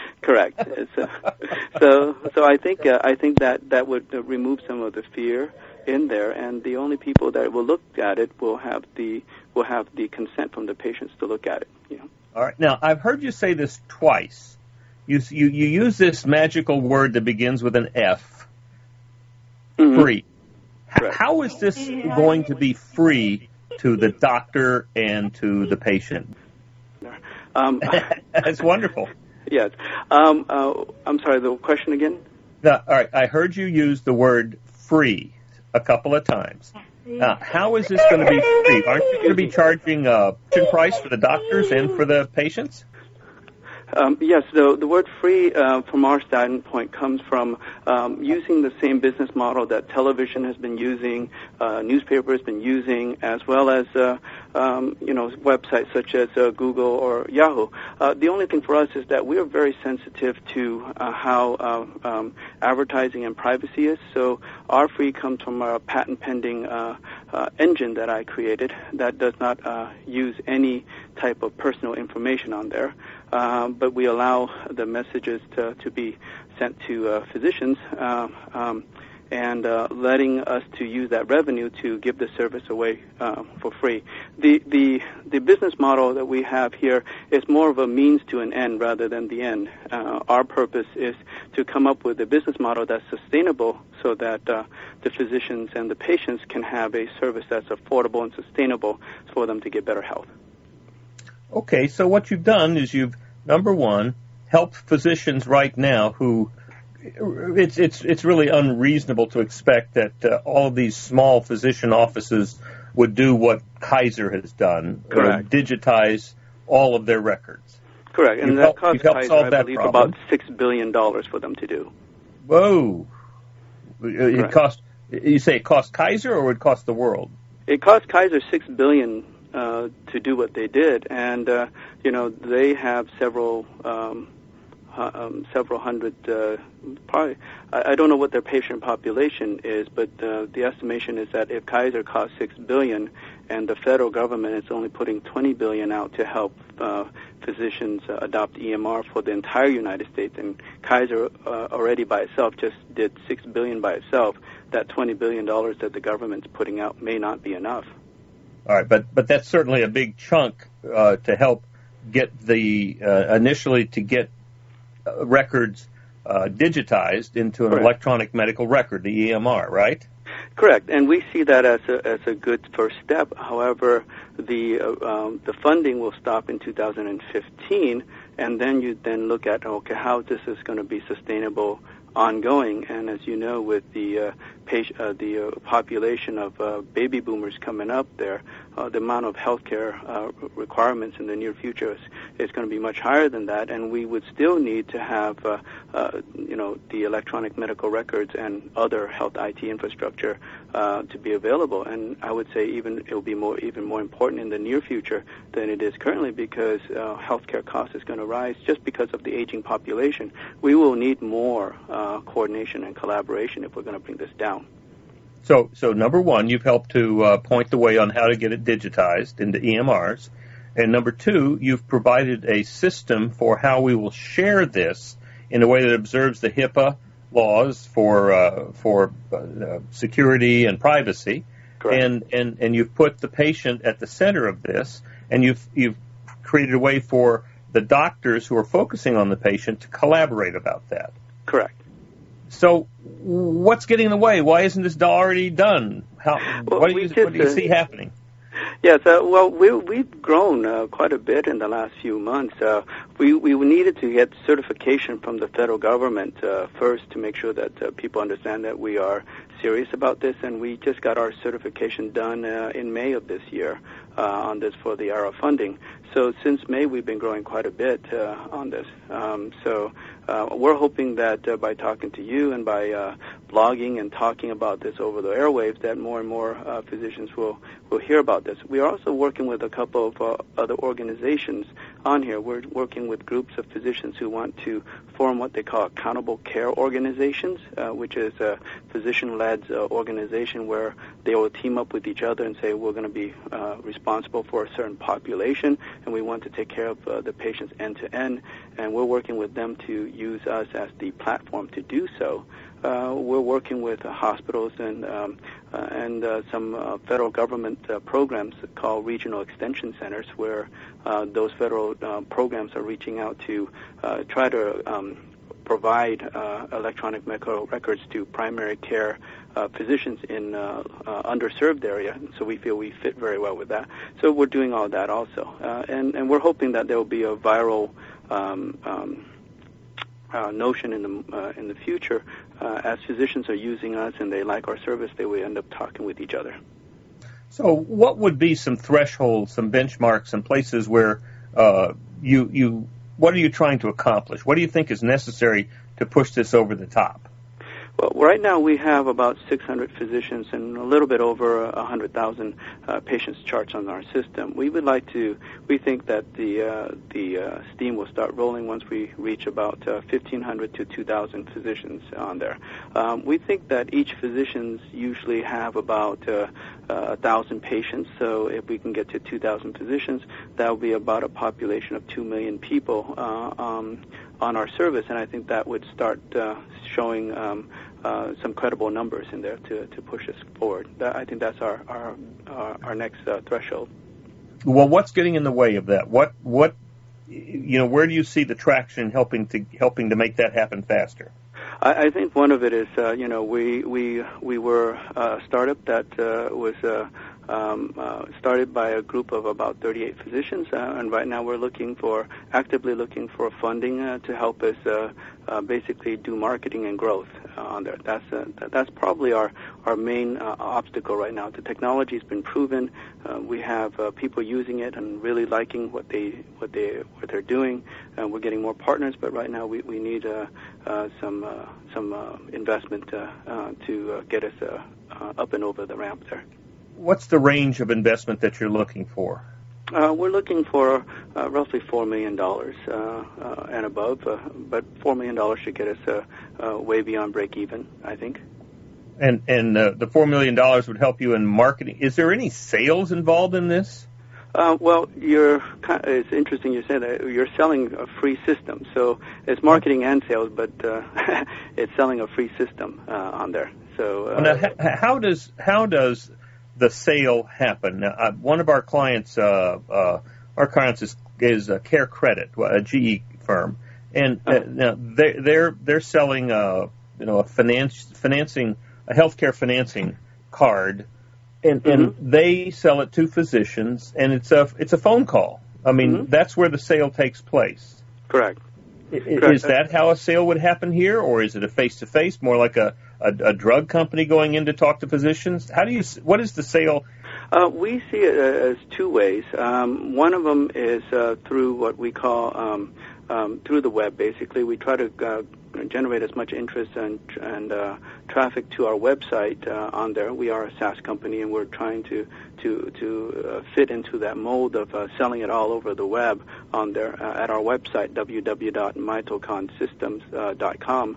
So I think that would remove some of the fear in there, and the only people that will look at it will have the consent from the patients to look at it. All right. Now, I've heard you say this twice. You use this magical word that begins with an F, free. How is this going to be free to the doctor and to the patient? That's wonderful. Yes. I'm sorry, the question again? All right. I heard you use the word free a couple of times. How is this going to be free? Aren't you going to be charging a price for the doctors and for the patients? Yes, the word free from our standpoint comes from using the same business model that television has been using, newspaper has been using, as well as websites such as Google or Yahoo. The only thing for us is that we are very sensitive to how advertising and privacy is. So our free comes from a patent pending engine that I created that does not use any type of personal information on there. But we allow the messages to be sent to physicians, and letting us to use that revenue to give the service away for free. The business model that we have here is more of a means to an end rather than the end. Our purpose is to come up with a business model that's sustainable, so that the physicians and the patients can have a service that's affordable and sustainable for them to get better health. Okay, so what you've done is you've, number one, helped physicians right now who it's really unreasonable to expect that all of these small physician offices would do what Kaiser has done, digitize all of their records. Correct, and that costs Kaiser, I believe, about $6 billion for them to do. Whoa. It cost. You say it cost Kaiser, or would it cost the world? It cost Kaiser $6 billion to do what they did, and they have several hundred. Probably, I don't know what their patient population is, but the estimation is that if Kaiser cost $6 billion, and the federal government is only putting $20 billion out to help physicians adopt EMR for the entire United States, and Kaiser already by itself just did $6 billion by itself, that $20 billion that the government's putting out may not be enough. All right, but that's certainly a big chunk to help get the initially to get records digitized into an electronic medical record, the EMR, right? Correct, and we see that as a good first step. However, the funding will stop in 2015, and then you look at how this is going to be sustainable ongoing. And as you know, with the population of baby boomers coming up there, the amount of healthcare requirements in the near future is going to be much higher than that, and we would still need to have the electronic medical records and other health IT infrastructure to be available. And I would say it will be even more important in the near future than it is currently, because healthcare cost is going to rise just because of the aging population. We will need more coordination and collaboration if we're going to bring this down. So number one, you've helped to point the way on how to get it digitized into EMRs. And number two, you've provided a system for how we will share this in a way that observes the HIPAA laws for security and privacy. Correct. And you've put the patient at the center of this, and you've created a way for the doctors who are focusing on the patient to collaborate about that. Correct. So what's getting in the way? Why isn't this already done? What do you see happening? Yes, we've grown quite a bit in the last few months. We needed to get certification from the federal government first to make sure that people understand that we are serious about this, and we just got our certification done in May of this year on this for the ARRA funding. So since May, we've been growing quite a bit on this. We're hoping that by talking to you and by blogging and talking about this over the airwaves, that more and more physicians will hear about this. We are also working with a couple of other organizations on here. We're working with groups of physicians who want to form what they call accountable care organizations, which is a physician-led organization where they will team up with each other and say, we're going to be responsible for a certain population, and we want to take care of the patients end to end, and we're working with them to use us as the platform to do so. We're working with hospitals and some federal government programs called regional extension centers, where those federal programs are reaching out to try to provide electronic medical records to primary care physicians in underserved area. So we feel we fit very well with that. So we're doing all that also, and we're hoping that there will be a viral notion in the future. As physicians are using us and they like our service, they will end up talking with each other. So what would be some thresholds, some benchmarks, some places where what are you trying to accomplish? What do you think is necessary to push this over the top? Well, right now we have about 600 physicians and a little bit over 100,000 patients charts on our system. We think that the steam will start rolling once we reach about 1,500 to 2,000 physicians on there. We think that each physicians usually have about 1,000 patients, so if we can get to 2,000 physicians, that will be about a population of 2 million people on our service, and I think that would start showing some credible numbers in there to push us forward. I think that's our next threshold. Well, what's getting in the way of that? What where do you see the traction helping to make that happen faster? I think one of it is we were a startup that was started by a group of about 38 physicians, and right now we're actively looking for funding to help us basically do marketing and growth. on there. That's probably our main obstacle right now. The technology's been proven. We have people using it and really liking what they're doing. We're getting more partners, but right now we need some investment to get us up and over the ramp there. What's the range of investment that you're looking for? We're looking for roughly $4 million and above, but $4 million should get us way beyond break even, I think. And the $4 million would help you in marketing. Is there any sales involved in this? Well, it's interesting you say that. You're selling a free system, so it's marketing and sales, but it's selling a free system on there. So now, how does the sale happen? Now, one of our clients, is Care Credit, a GE firm, and now they're selling a healthcare financing card, and they sell it to physicians, and it's a phone call. I mean, that's where the sale takes place. Correct. Is that how a sale would happen here, or is it a face-to-face, more like a drug company going in to talk to physicians? What is the sale? We see it as two ways. One of them is through what we call through the web. Basically, we try to generate as much interest and traffic to our website on there. We are a SaaS company, and we're trying to fit into that mold of selling it all over the web on there at our website, www.mitochonsystems.com.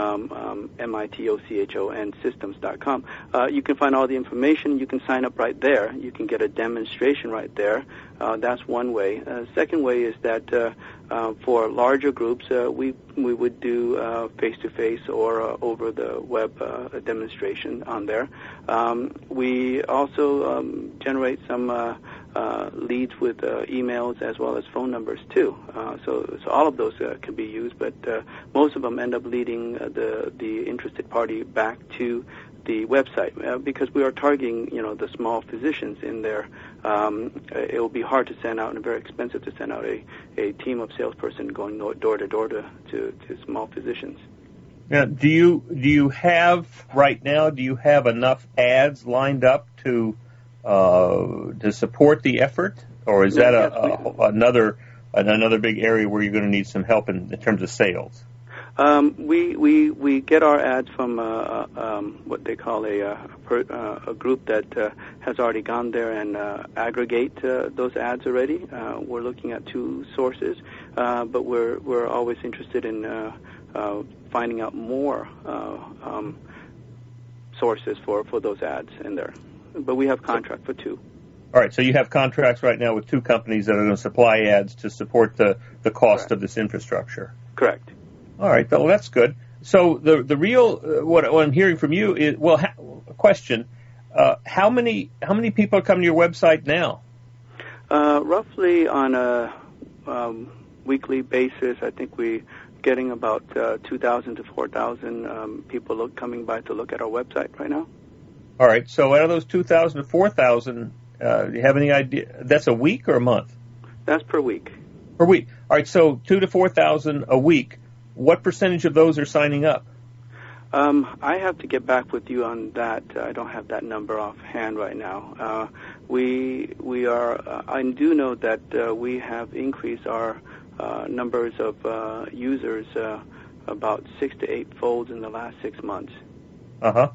MITOCHON systems.com. You can find all the information. You can sign up right there. You can get a demonstration right there. That's one way. Second way is that for larger groups, we would do face-to-face or over the web demonstration on there. We also generate some leads with emails as well as phone numbers too. So all of those can be used, but most of them end up leading the interested party back to the website because we are targeting the small physicians in there. It will be hard to send out and very expensive to send out a team of salesperson going door to door to small physicians. Now, do you have right now? Do you have enough ads lined up to support the effort, or is that another big area where you're going to need some help in terms of sales? We get our ads from what they call a group that has already gone there and aggregate those ads already. We're looking at two sources, but we're always interested in finding out more sources for those ads in there. But we have contract for two. All right, so you have contracts right now with two companies that are going to supply ads to support the cost of this infrastructure. Correct. All right, well, that's good. So the real what I'm hearing from you is question: how many people are coming to your website now? Roughly on a weekly basis, I think we're getting about 2,000 to 4,000 people coming by to look at our website right now. All right, so out of those 2,000 to 4,000, do you have any idea? That's a week or a month? That's per week. Per week. All right, so 2,000 to 4,000 a week. What percentage of those are signing up? I have to get back with you on that. I don't have that number offhand right now. We are. I do know that we have increased our numbers of users about 6 to 8 folds in the last 6 months. Yeah.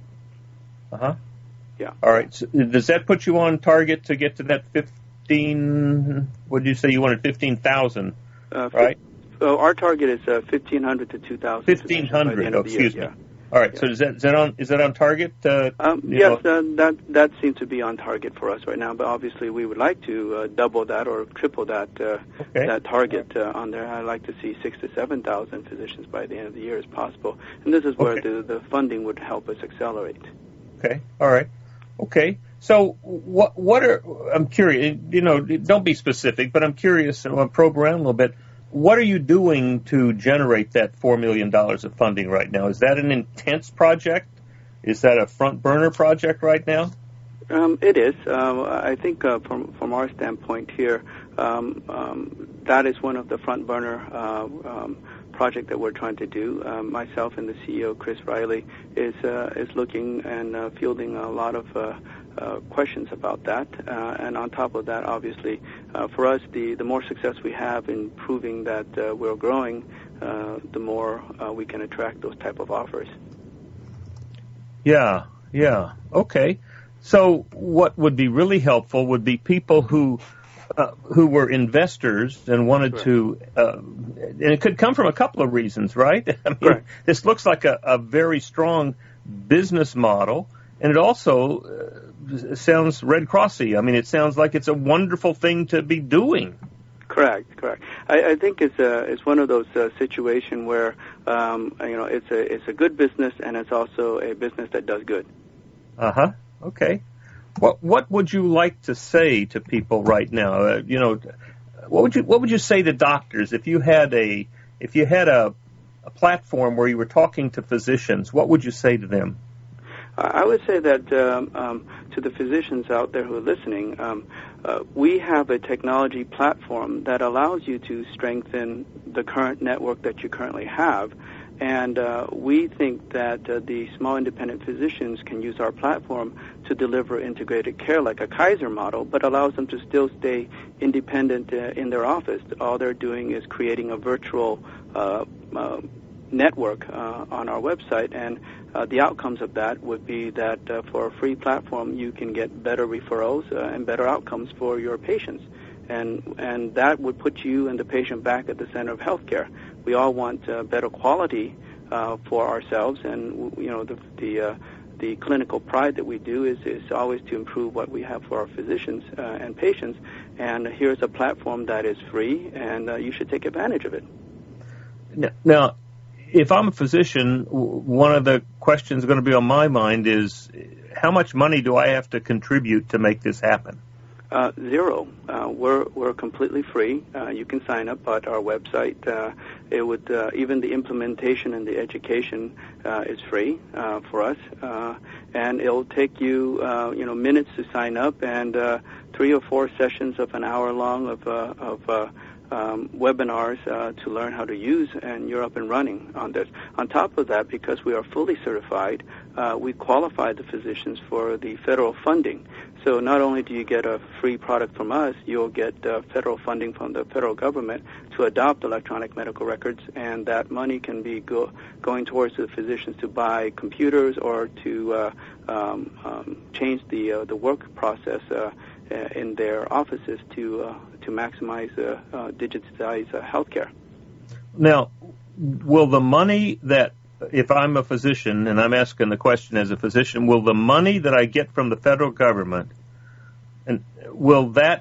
All right. So does that put you on target to get to that 15? What did you say you wanted? 15,000, right? So our target is 1,500 to 2,000. 1,500. Excuse me. Yeah. All right. Yeah. So is that on target? Yes, that seems to be on target for us right now. But obviously, we would like to double that or triple that that target on there. I'd like to see 6,000 to 7,000 physicians by the end of the year as possible. And this is where the funding would help us accelerate. Okay. All right. Okay. So what are, I'm curious, don't be specific, but I'm curious, I'll probe around a little bit. What are you doing to generate that $4 million of funding right now? Is that an intense project? Is that a front burner project right now? It is. I think from our standpoint here, that is one of the front burner project that we're trying to do. Myself and the CEO, Chris Riley, is looking and fielding a lot of questions about that. And on top of that, obviously, for us, the more success we have in proving that we're growing, the more we can attract those type of offers. Yeah. Okay. So what would be really helpful would be people who were investors and wanted to, and it could come from a couple of reasons, right? I mean, this looks like a very strong business model, and it also sounds Red Crossy. I mean, it sounds like it's a wonderful thing to be doing. Correct. I think it's one of those situations where it's a good business, and it's also a business that does good. Okay. What would you like to say to people right now? What would you say to doctors if you had a platform where you were talking to physicians? What would you say to them? I would say that to the physicians out there who are listening, we have a technology platform that allows you to strengthen the current network that you currently have. And we think that the small independent physicians can use our platform to deliver integrated care like a Kaiser model, but allows them to still stay independent in their office. All they're doing is creating a virtual network on our website, and the outcomes of that would be that for a free platform, you can get better referrals and better outcomes for your patients. And that would put you and the patient back at the center of healthcare. We all want better quality for ourselves, and the clinical pride that we do is always to improve what we have for our physicians and patients. And here's a platform that is free, and you should take advantage of it. Now, if I'm a physician, one of the questions going to be on my mind is, how much money do I have to contribute to make this happen? Zero. We're completely free. You can sign up at our website. It would even the implementation and the education is free for us, and it'll take you minutes to sign up, and 3 or 4 sessions of an hour long of webinars to learn how to use, and you're up and running on this. On top of that, because we are fully certified, we qualify the physicians for the federal funding. So not only do you get a free product from us, you'll get federal funding from the federal government to adopt electronic medical records, and that money can be going towards the physicians to buy computers or to change the work process in their offices to maximize digitized healthcare. Now, will the money that, if I'm a physician and I'm asking the question as a physician, will the money that I get from the federal government, and will that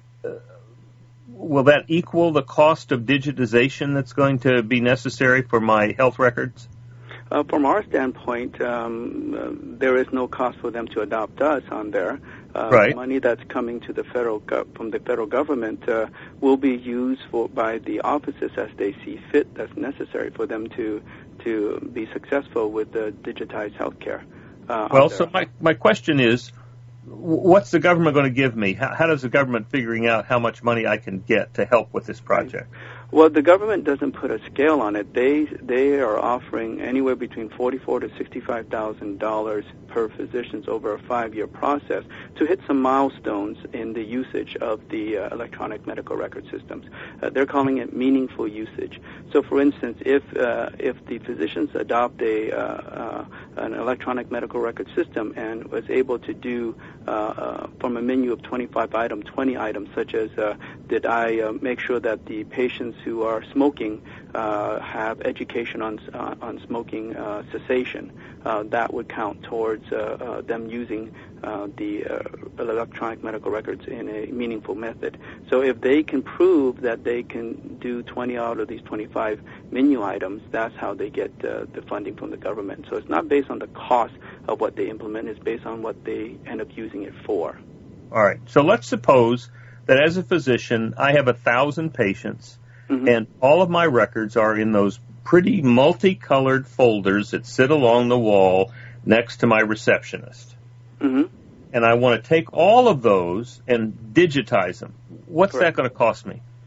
equal the cost of digitization that's going to be necessary for my health records? From our standpoint, there is no cost for them to adopt us on there. Right. The money that's coming to the from the federal government will be used by the offices as they see fit. That's necessary for them to be successful with the digitized healthcare. So my question is, what's the government going to give me? How does the government figuring out how much money I can get to help with this project? Well, the government doesn't put a scale on it. They are offering anywhere between $44,000 to $65,000 per physicians over a 5-year process to hit some milestones in the usage of the electronic medical record systems. They're calling it meaningful usage. So, for instance, if the physicians adopt an electronic medical record system and was able to do from a menu of 25 items, 20 items, such as did I make sure that the patients who are smoking have education on smoking cessation, that would count towards them using the electronic medical records in a meaningful method. So if they can prove that they can do 20 out of these 25 menu items, that's how they get the funding from the government. So it's not based on the cost of what they implement, it's based on what they end up using it for. All right. So let's suppose that as a physician, I have 1,000 patients, and all of my records are in those pretty multicolored folders that sit along the wall next to my receptionist. And I want to take all of those and digitize them. What's that going to cost me?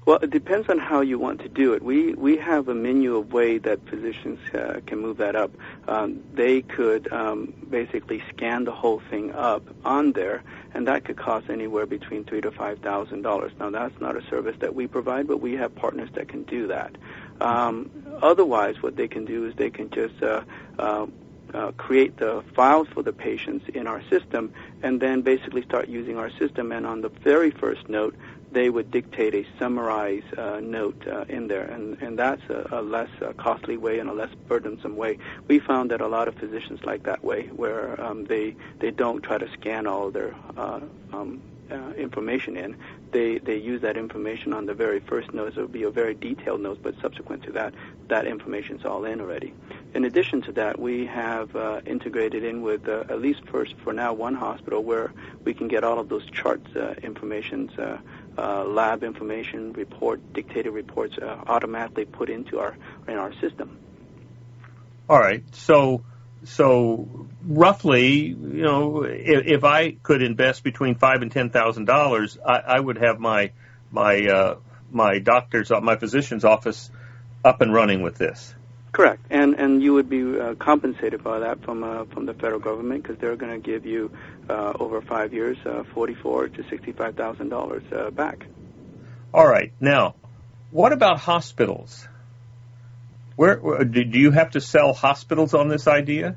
Well, it depends on how you want to do it. We have a menu of way that physicians can move that up. They could basically scan the whole thing up on there, and that could cost anywhere between $3,000 to $5,000. Now, that's not a service that we provide, but we have partners that can do that. Otherwise, what they can do is they can just create the files for the patients in our system, and then basically start using our system. And on the very first note, they would dictate a summarized note in there, and that's a less costly way and a less burdensome way. We found that a lot of physicians like that way, where they don't try to scan all of their information in. They use that information on the very first note. So it would be a very detailed note, but subsequent to that, that information's all in already. In addition to that, we have integrated in with, at least for now, one hospital where we can get all of those charts informations, lab information, dictated reports automatically put into in our system. All right. So roughly, if I could invest between $5,000 and $10,000, I would have my doctor's, my physician's office up and running with this. Correct, and you would be compensated by that from the federal government, because they're going to give you over 5 years $44,000 to $65,000 back. All right. Now, what about hospitals? Where do you have to sell hospitals on this idea?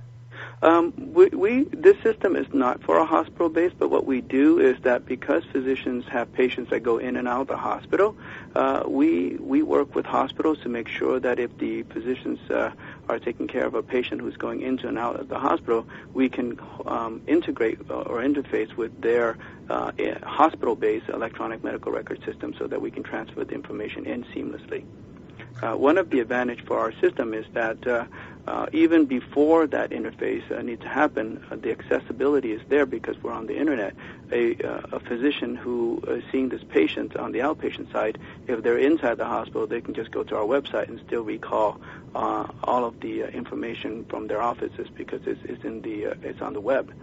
This system is not for a hospital base, but what we do is that because physicians have patients that go in and out of the hospital, we work with hospitals to make sure that if the physicians are taking care of a patient who's going into and out of the hospital, we can integrate or interface with their hospital-based electronic medical record system so that we can transfer the information in seamlessly. One of the advantage for our system is that even before that interface needs to happen, the accessibility is there because we're on the internet. A physician who is seeing this patient on the outpatient side, if they're inside the hospital, they can just go to our website and still recall all of the information from their offices because it's on the web.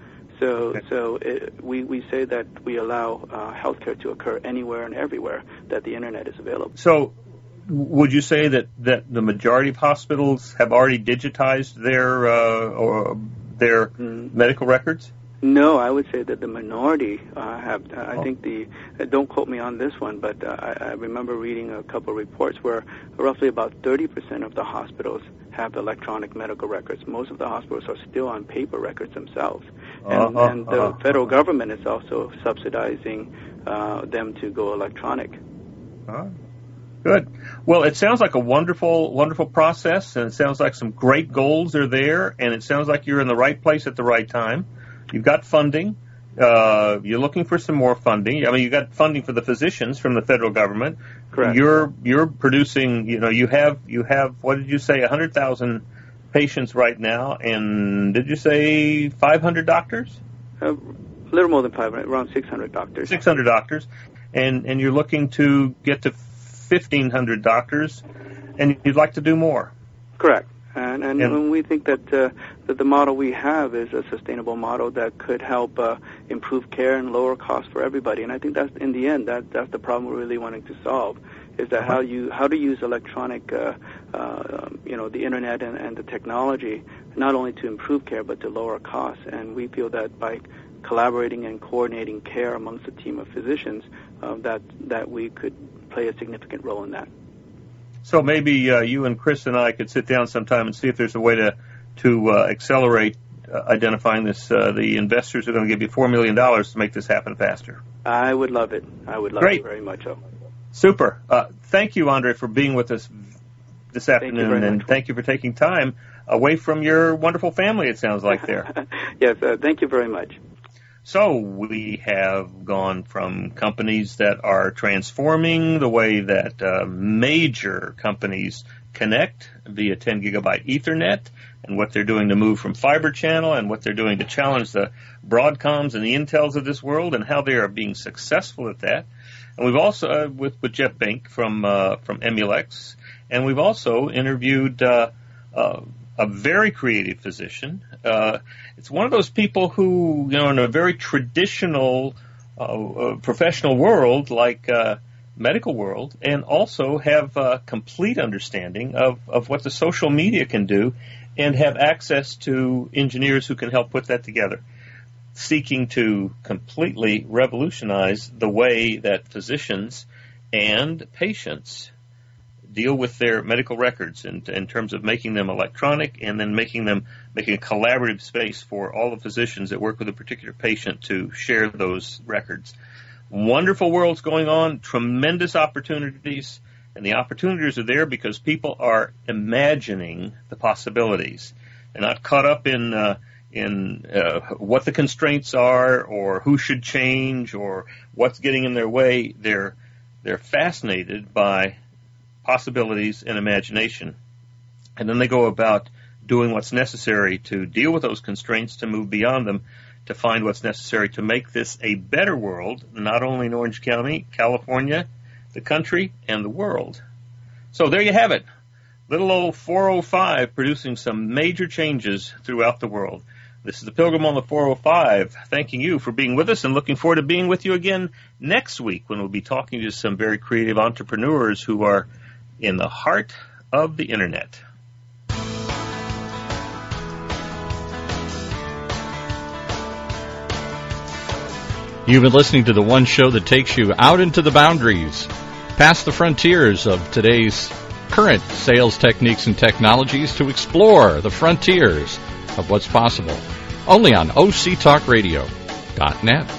We say that we allow healthcare to occur anywhere and everywhere that the internet is available. So, would you say that the majority of hospitals have already digitized their medical records? No, I would say that the minority have. I think don't quote me on this one, but I remember reading a couple of reports where roughly about 30% of the hospitals have electronic medical records. Most of the hospitals are still on paper records themselves. And the federal government is also subsidizing them to go electronic. Good. Well, it sounds like a wonderful, wonderful process, and it sounds like some great goals are there, and it sounds like you're in the right place at the right time. You've got funding. You're looking for some more funding. I mean, you got funding for the physicians from the federal government. Correct. You're producing. You have. What did you say? 100,000 patients right now, and did you say 500 doctors? A little more than 500, around 600 doctors. 600 doctors, and you're looking to get to 1,500 doctors, and you'd like to do more. Correct. And we think that the model we have is a sustainable model that could help improve care and lower costs for everybody. And I think that's in the end that's the problem we're really wanting to solve, is that how to use electronic, the internet and the technology not only to improve care but to lower costs. And we feel that by collaborating and coordinating care amongst a team of physicians, that we could play a significant role in that. So maybe you and Chris and I could sit down sometime and see if there's a way to accelerate identifying this. The investors are going to give you $4 million to make this happen faster. I would love it. I would love it very much so. Super. Thank you, Andre, for being with us this afternoon, and thank you for taking time away from your wonderful family, it sounds like there. Yes, thank you very much. So we have gone from companies that are transforming the way that major companies connect via 10 gigabyte Ethernet, and what they're doing to move from fiber channel, and what they're doing to challenge the Broadcoms and the Intels of this world, and how they are being successful at that. And we've also, with Jeff Bink from Emulex, and we've also interviewed a very creative physician. It's one of those people who, in a very traditional professional world, like medical world and also have a complete understanding of what the social media can do and have access to engineers who can help put that together, seeking to completely revolutionize the way that physicians and patients deal with their medical records in terms of making them electronic and then making a collaborative space for all the physicians that work with a particular patient to share those records. Wonderful world's going on, tremendous opportunities, and the opportunities are there because people are imagining the possibilities. They're not caught up in what the constraints are or who should change or what's getting in their way. They're fascinated by possibilities and imagination. And then they go about doing what's necessary to deal with those constraints, to move beyond them, to find what's necessary to make this a better world, not only in Orange County, California, the country, and the world. So there you have it. Little old 405 producing some major changes throughout the world. This is the Pilgrim on the 405, thanking you for being with us and looking forward to being with you again next week when we'll be talking to some very creative entrepreneurs who are in the heart of the Internet. You've been listening to the one show that takes you out into the boundaries, past the frontiers of today's current sales techniques and technologies to explore the frontiers of what's possible. Only on OCTalkRadio.net.